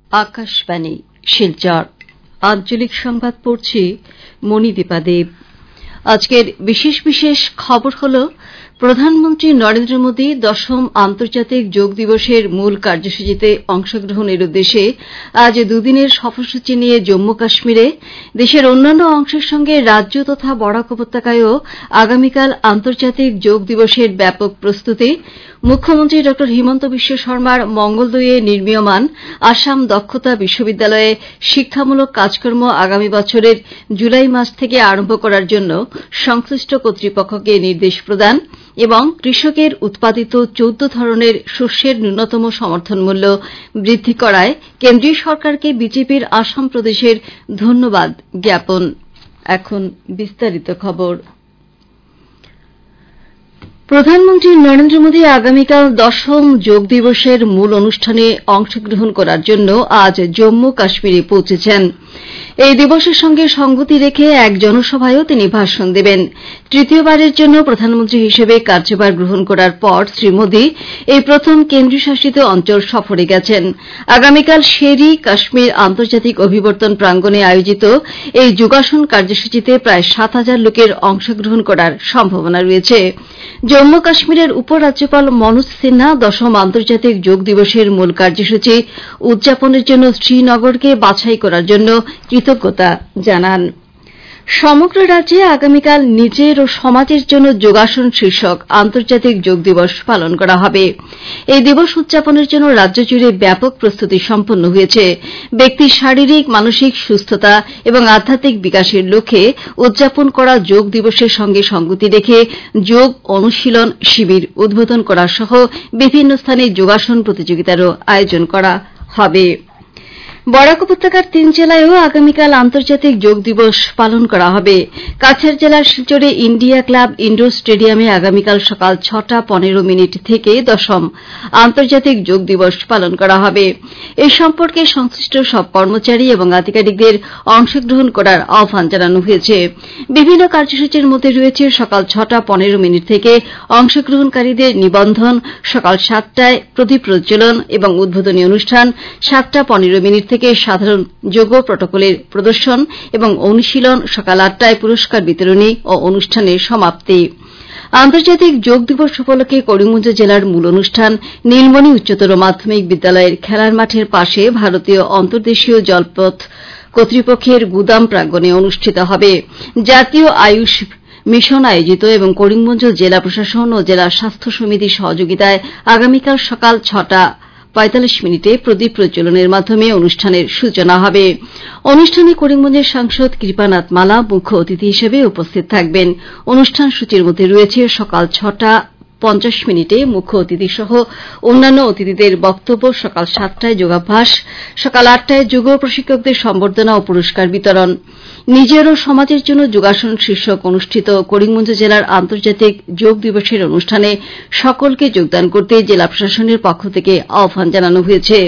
আকাশবাণী শিলচর আঞ্চলিক সংবাদ পড়ছি মণিদীপা দেব। আজকের বিশেষ খবর হল প্রধানমন্ত্রী নরেন্দ্র মোদী ১০ম আন্তর্জাতিক যোগ দিবসের মূল কার্যসূচিতে অংশগ্রহণের উদ্দেশ্যে আজ দুদিনের সফরসূচি নিয়ে জম্মু কাশ্মীরে, দেশের অন্যান্য অংশের সঙ্গে রাজ্য তথা বরাক উপত্যকায়ও আগামীকাল আন্তর্জাতিক যোগ দিবসের ব্যাপক প্রস্তুতি। মুখ্যমন্ত্রী ড হিমন্ত বিশ্ব শর্মার মঙ্গলদৈয়ে নির্মীয়মান আসাম দক্ষতা বিশ্ববিদ্যালয়ে শিক্ষামূলক কাজকর্ম আগামী বছরের জুলাই মাস থেকে আরম্ভ করার জন্য সংশ্লিষ্ট কর্তৃপক্ষকে নির্দেশ প্রদান এবং কৃষকের উৎপাদিত ১৪ ধরনের শস্যের ন্যূনতম সমর্থন মূল্য বৃদ্ধি করায় কেন্দ্রীয় সরকারকে বিজেপির আসাম প্রদেশের ধন্যবাদ জ্ঞাপন। এখন বিস্তারিত খবর। প্রধানমন্ত্রী নরেন্দ্র মোদী আগামীকাল ১০ম যোগ দিবসের মূল অনুষ্ঠানে অংশগ্রহণ করার জন্য আজ জম্মু কাশ্মীরে পৌঁছেছেন। এই দিবসের সঙ্গে সঙ্গতি রেখে এক জনসভায়ও তিনি ভাষণ দেবেন। তৃতীয়বারের জন্য প্রধানমন্ত্রী হিসেবে কার্যভার গ্রহণ করার পর শ্রী মোদী এই প্রথম কেন্দ্রীয় শাসিত অঞ্চল সফরে গেছেন। আগামীকাল শের-ই কাশ্মীর আন্তর্জাতিক অভিবর্তন প্রাঙ্গণে আয়োজিত এই যোগাসন কার্যসূচিতে প্রায় ৭,০০০ লোকের অংশগ্রহণ করার সম্ভাবনা রয়েছে। জম্মু কাশ্মীরের উপরাজ্যপাল মনোজ সিনহা ১০ম আন্তর্জাতিক যোগ দিবসের মূল কার্যসূচি উদযাপনের জন্য শ্রীনগরকে বাছাই করার জন্য কৃতজ্ঞতা জানান। সমগ্র রাজ্যে আগামীকাল নিজের ও সমাজের জন্য যোগাসন শীর্ষক আন্তর্জাতিক যোগ দিবস পালন করা হবে। এই দিবস উদযাপনের জন্য রাজ্য জুড়ে ব্যাপক প্রস্তুতি সম্পন্ন হয়েছে। ব্যক্তির শারীরিক মানসিক সুস্থতা এবং আধ্যাত্মিক বিকাশের লক্ষ্যে উদযাপন করা যোগ দিবসের সঙ্গে সঙ্গতি রেখে যোগ অনুশীলন শিবির উদ্বোধন করা সহ বিভিন্ন স্থানে যোগাসন প্রতিযোগিতারও আয়োজন করা হবে। বরাক উপত্যকার ৩ জেলায়ও আগামীকাল আন্তর্জাতিক যোগ দিবস পালন করা হবে। কাছাড় জেলার শিলচরে ইন্ডিয়া ক্লাব ইন্ডোর স্টেডিয়ামে আগামীকাল সকাল ৬টা ১৫ থেকে ১০ম আন্তর্জাতিক যোগ দিবস পালন করা হবে। এ সম্পর্কে সংশ্লিষ্ট সব কর্মচারী এবং আধিকারিকদের অংশগ্রহণ করার আহ্বান জানানো হয়েছে। বিভিন্ন কার্যসূচির মধ্যে রয়েছে সকাল ৬টা ১৫ থেকে অংশগ্রহণকারীদের নিবন্ধন, সকাল ৭টায় প্রদীপ প্রজ্বলন এবং উদ্বোধনী অনুষ্ঠান, ৭টা ১৫ থেকে সাধারণ যোগ প্রটোকলের প্রদর্শন এবং অনুশীলন, সকাল ৮টায় পুরস্কার বিতরণী ও অনুষ্ঠানের সমাপ্তি। আন্তর্জাতিক যোগ দিবস উপলক্ষে করিমগঞ্জ জেলার মূল অনুষ্ঠান নীলমণি উচ্চতর মাধ্যমিক বিদ্যালয়ের খেলার মাঠের পাশে ভারতীয় অন্তর্দেশীয় জলপথ কর্তৃপক্ষের গুদাম প্রাঙ্গণে অনুষ্ঠিত হবে। জাতীয় আয়ুষ মিশন আয়োজিত এবং করিমগঞ্জ জেলা প্রশাসন ও জেলা স্বাস্থ্য সমিতির সহযোগিতায় আগামীকাল সকাল ৬টা ৪৫ প্রদীপ প্রজ্বলনের মাধ্যমে অনুষ্ঠানের সূচনা হবে। অনুষ্ঠানে করিমগঞ্জের সাংসদ কৃপানাথ মালা মুখ্য অতিথি হিসেবে উপস্থিত থাকবেন। অনুষ্ঠান সূচির মধ্যে রয়েছে সকাল ৬টা ৫০ মুখ্য অতিথি সহ অন্যান্য অতিথিদের বক্তব্য, সকাল ৭টায় যোগাভ্যাস, সকাল ৮টায় যোগ প্রশিক্ষকদের সম্বর্ধনা ও পুরস্কার বিতরণ। নিজের ও সমাজের জন্য যোগাসন শীর্ষক অনুষ্ঠিত করিমগঞ্জ জেলার আন্তর্জাতিক যোগ দিবসের অনুষ্ঠানে সকলকে যোগদান করতে জেলা প্রশাসনের পক্ষ থেকে আহ্বান জানানো হয়েছে।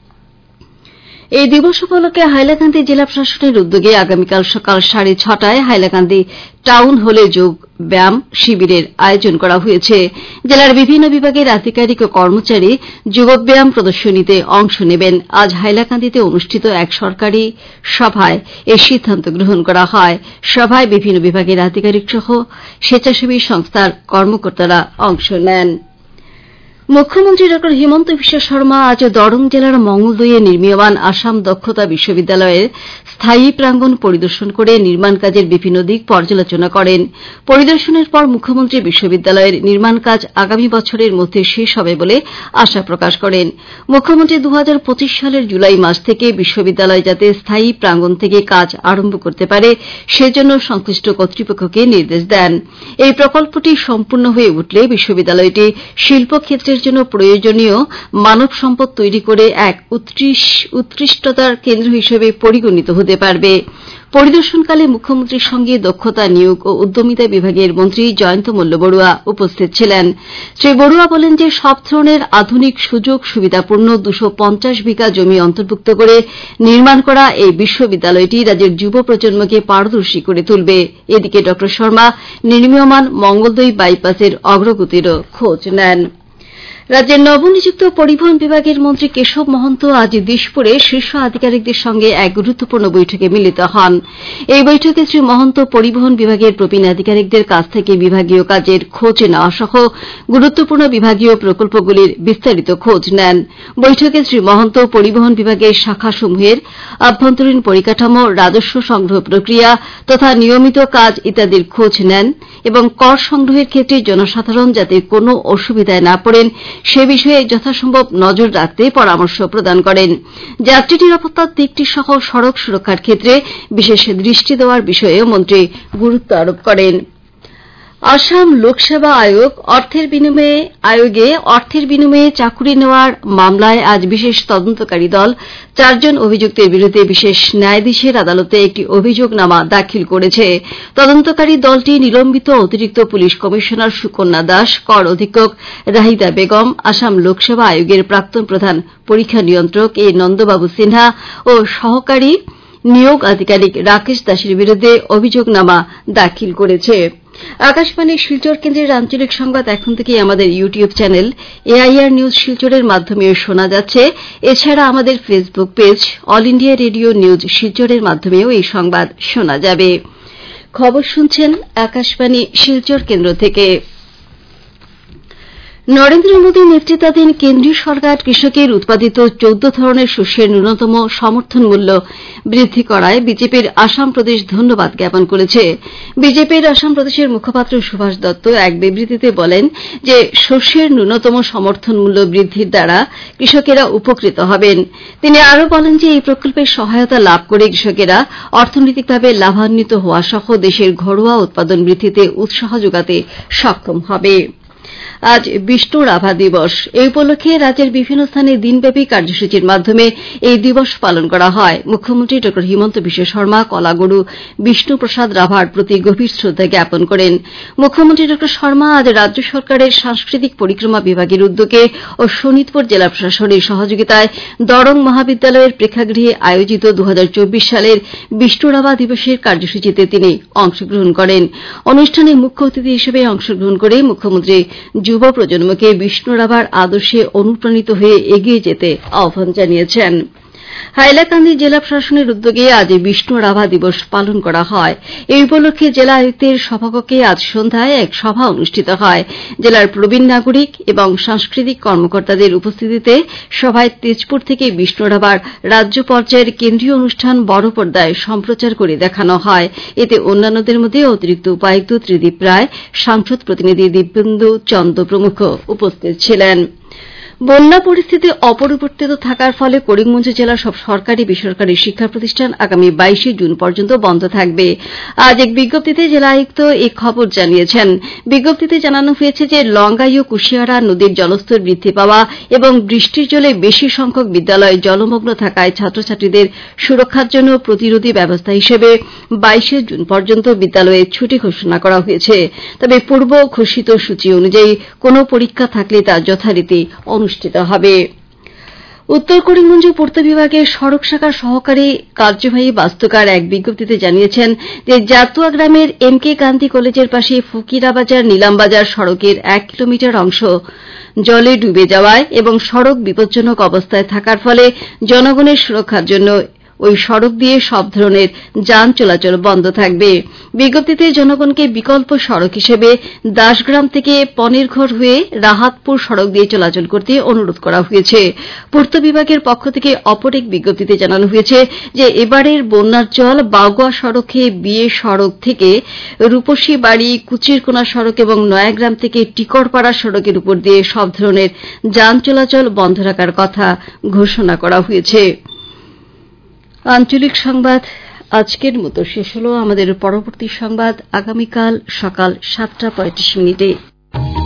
এই দিবস উপলক্ষে হাইলাকান্দি জেলা প্রশাসনের উদ্যোগে আগামীকাল সকাল ৬:৩০টায় হাইলাকান্দি টাউন হলে যোগ ব্যায়াম শিবিরের আয়োজন করা হয়েছে। জেলার বিভিন্ন বিভাগের আধিকারিক ও কর্মচারী যোগব্যায়াম প্রদর্শনীতে অংশ নেবেন। আজ হাইলাকান্দিতে অনুষ্ঠিত এক সরকারি সভায় এ সিদ্ধান্ত গ্রহণ করা হয়। সভায় বিভিন্ন বিভাগের আধিকারিক সহ স্বেচ্ছাসেবী সংস্থার কর্মকর্তারা অংশ নেন। মুখ্যমন্ত্রী ড হিমন্ত বিশ্ব শর্মা আজ দরং জেলার মঙ্গলদৈয়ে নির্মীয়মান আসাম দক্ষতা বিশ্ববিদ্যালয়ের স্থায়ী প্রাঙ্গণ পরিদর্শন করে নির্মাণ কাজের বিভিন্ন দিক পর্যালোচনা করেন। পরিদর্শনের পর মুখ্যমন্ত্রী বিশ্ববিদ্যালয়ের নির্মাণ কাজ আগামী বছরের মধ্যে শেষ হবে বলে আশা প্রকাশ করেন। মুখ্যমন্ত্রী ২০২৫ সালের জুলাই মাস থেকে বিশ্ববিদ্যালয় যাতে স্থায়ী প্রাঙ্গণ থেকে কাজ আরম্ভ করতে পারে সেজন্য সংশ্লিষ্ট কর্তৃপক্ষকে নির্দেশ দেন। এই প্রকল্পটি সম্পূর্ণ হয়ে উঠলে বিশ্ববিদ্যালয়টি শিল্পক্ষেত্রের জন্য প্রয়োজনীয় মানব সম্পদ তৈরি করে এক উৎকৃষ্টতার কেন্দ্র হিসেবে পরিগণিত হতে পারবে। পরিদর্শনকালে মুখ্যমন্ত্রীর সঙ্গে দক্ষতা নিয়োগ ও উদ্যমিতা বিভাগের মন্ত্রী জয়ন্ত মল্ল বড়ুয়া উপস্থিত ছিলেন। শ্রী বড়ুয়া বলেন যে সব ধরনের আধুনিক সুযোগ সুবিধাপূর্ণ ২৫০ বিঘা জমি অন্তর্ভুক্ত করে নির্মাণ করা এই বিশ্ববিদ্যালয়টি রাজ্যের যুব প্রজন্মকে পারদর্শী করে তুলবে। এদিকে ড শর্মা নির্মীয়মান মঙ্গলদৈ বাইপাসের অগ্রগতিরও খোঁজ নেন। রাজ্যের নবনিযুক্ত পরিবহন বিভাগের মন্ত্রী কেশব মহন্ত আজ দিশপুরে শীর্ষ আধিকারিকদের সঙ্গে এক গুরুত্বপূর্ণ বৈঠকে মিলিত হন। এই বৈঠকে শ্রী মহন্ত পরিবহন বিভাগের প্রবীণ আধিকারিকদের কাছ থেকে বিভাগীয় কাজের খোঁজ নেওয়া সহ গুরুত্বপূর্ণ বিভাগীয় প্রকল্পগুলির বিস্তারিত খোঁজ নেন। বৈঠকে শ্রী মহন্ত পরিবহন বিভাগের শাখাসমূহের আভ্যন্তরীণ পরিকাঠামো, রাজস্ব সংগ্রহ প্রক্রিয়া তথা নিয়মিত কাজ ইত্যাদির খোঁজ নেন এবং কর সংগ্রহের ক্ষেত্রে জনসাধারণ যাতে কোনো অসুবিধায় না পড়েন সে বিষয়ে যথাসম্ভব নজর রাখতে পরামর্শ প্রদান করেন। যাত্রী নিরাপত্তার দিকটি সহ সড়ক সুরক্ষার ক্ষেত্রে বিশেষ দৃষ্টি দেওয়ার বিষয়েও মন্ত্রী গুরুত্ব আরোপ করেন। আসাম লোকসেবা আয়োগে অর্থের বিনিময়ে চাকুরি নেওয়ার মামলায় আজ বিশেষ তদন্তকারী দল 4 জন অভিযুক্তের বিরুদ্ধে বিশেষ ন্যায়াধীশের আদালতে একটি অভিযোগনামা দাখিল করেছে। তদন্তকারী দলটি নিলম্বিত অতিরিক্ত পুলিশ কমিশনার সুকন্যা দাস, কর অধীক্ষক রাহিদা বেগম, আসাম লোকসেবা আয়োগের প্রাক্তন প্রধান পরীক্ষা নিয়ন্ত্রক এ নন্দবাবু সিনহা ও সহকারী নিয়োগ আধিকারিক রাকেশ দাসের বিরুদ্ধে অভিযোগনামা দাখিল করেছে। আকাশবাণীর শিলচর কেন্দ্রের আঞ্চলিক সংবাদ এখন থেকেই আমাদের ইউটিউব চ্যানেল এআইআর নিউজ শিলচরের মাধ্যমেও শোনা যাচ্ছে। এছাড়া আমাদের Facebook page All India Radio News শিলচরের মাধ্যমেও এই সংবাদ শোনা যাবে। খবর শুনছেন আকাশবাণী শিলচর কেন্দ্র থেকে। নরেন্দ্র মোদী নেতৃত্বাধীন কেন্দ্রীয় সরকার কৃষকের উৎপাদিত 14 ধরনের শস্যের ন্যূনতম সমর্থন মূল্য বৃদ্ধি করায় বিজেপির আসাম প্রদেশ ধন্যবাদ জ্ঞাপন করেছে। বিজেপির আসাম প্রদেশের মুখপাত্র সুভাষ দত্ত এক বিবৃতিতে বলেন যে শস্যের ন্যূনতম সমর্থন মূল্য বৃদ্ধির দ্বারা কৃষকেরা উপকৃত হবেন। তিনি আরও বলেন যে এই প্রকল্পের সহায়তা লাভ করে কৃষকেরা অর্থনৈতিকভাবে লাভান্বিত হওয়া সহ দেশের ঘরোয়া উৎপাদন বৃদ্ধিতে উৎসাহ যোগাতে সক্ষম হবে। আজ বিষ্ণু রাভা দিবস। এই উপলক্ষে রাজ্যের বিভিন্ন স্থানে দিনব্যাপী কার্যসূচির মাধ্যমে এই দিবস পালন করা হয়। মুখ্যমন্ত্রী ড হিমন্ত বিশ্ব শর্মা কলাগুরু বিষ্ণু প্রসাদ রাভার প্রতি গভীর শ্রদ্ধা জ্ঞাপন করেন। মুখ্যমন্ত্রী ড শর্মা আজ রাজ্য সরকারের সাংস্কৃতিক পরিক্রমা বিভাগের উদ্যোগে ও শোনিতপুর জেলা প্রশাসনের সহযোগিতায় দরং মহাবিদ্যালয়ের প্রেক্ষাগৃহে আয়োজিত 2024 সালের বিষ্ণু রাভা দিবসের কার্যসূচিতে তিনি অংশগ্রহণ করেন। অনুষ্ঠানে মুখ্য অতিথি হিসেবে অংশগ্রহণ করে মুখ্যমন্ত্রী যুব প্রজন্মকে বিষ্ণু রাভার আদর্শে অনুপ্রাণিত হয়ে এগিয়ে যেতে আহ্বান জানিয়েছেন। হাইলাকান্দি জেলা প্রশাসনের উদ্যোগে আজ বিষ্ণু রাভা দিবস পালন করা হয়। এই উপলক্ষে জেলা আয়ুক্তের সভাকক্ষে আজ সন্ধ্যায় এক সভা অনুষ্ঠিত হয়। জেলার প্রবীণ নাগরিক এবং সাংস্কৃতিক কর্মকর্তাদের উপস্থিতিতে সভায় তেজপুর থেকে বিষ্ণু রাভার রাজ্য পর্যায়ের কেন্দ্রীয় অনুষ্ঠান বড় পর্দায় সম্প্রচার করে দেখানো হয়। এতে অন্যান্যদের মধ্যে অতিরিক্ত উপায়ুক্ত ত্রিদীপ রায়, সাংসদ প্রতিনিধি দিব্যেন্দু চন্দ প্রমুখ উপস্থিত ছিলেন। বন্যা পরিস্থিতি অপরিবর্তিত থাকার ফলে করিমগঞ্জ জেলার সব সরকারি বেসরকারি শিক্ষা প্রতিষ্ঠান আগামী 22 জুন পর্যন্ত বন্ধ থাকবে। আজ এক বিজ্ঞপ্তিতে জেলা আয়ুক্ত এই খবর জানিয়েছেন। বিজ্ঞপ্তিতে জানানো হয়েছে যে লঙ্গাই ও কুশিয়ারা নদীর জলস্তর বৃদ্ধি পাওয়া এবং বৃষ্টির জলে বেশি সংখ্যক বিদ্যালয় জলমগ্ন থাকায় ছাত্রছাত্রীদের সুরক্ষার জন্য প্রতিরোধী ব্যবস্থা হিসেবে 22 জুন পর্যন্ত বিদ্যালয়ে ছুটি ঘোষণা করা হয়েছে। তবে পূর্ব ঘোষিত সূচি অনুযায়ী কোনো পরীক্ষা থাকলে তা যথারীতি অনুষ্ঠিত হবে। উত্তর করিমগঞ্জ পূর্ত বিভাগের সড়ক শাখার সহকারী কার্যবাহী বাস্তুকার এক বিজ্ঞপ্তিতে জানিয়েছেন যে জাতুয়া গ্রামের এম কে গান্ধী কলেজের পাশে ফকিরাবাজার নীলামবাজার সড়কের 1 কিলোমিটার অংশ জলে ডুবে যাওয়ায় এবং সড়ক বিপজ্জনক অবস্থায় থাকার ফলে জনগণের সুরক্ষার জন্য ওই সড়ক দিয়ে সব ধরনের যান চলাচল বন্ধ থাকবে। বিজ্ঞপ্তিতে জনগণকে বিকল্প সড়ক হিসেবে দাসগ্রাম থেকে পনেরঘর হয়ে রাহাতপুর সড়ক দিয়ে চলাচল করতে অনুরোধ করা হয়েছে। পূর্ত বিভাগের পক্ষ থেকে অপর এক বিজ্ঞপ্তিতে জানানো হয়েছে যে এবারের বন্যার জল বাগুয়া সড়কে বিয়ে সড়ক থেকে রূপসী বাড়ি, কুচিরকোনা সড়ক এবং নয়াগ্রাম থেকে টিকরপাড়া সড়কের উপর দিয়ে সব ধরনের যান চলাচল বন্ধ রাখার কথা ঘোষণা করা হয়েছে। আঞ্চলিক সংবাদ আজকের মতো শেষ হল। আমাদের পরবর্তী সংবাদ আগামীকাল সকাল 7:35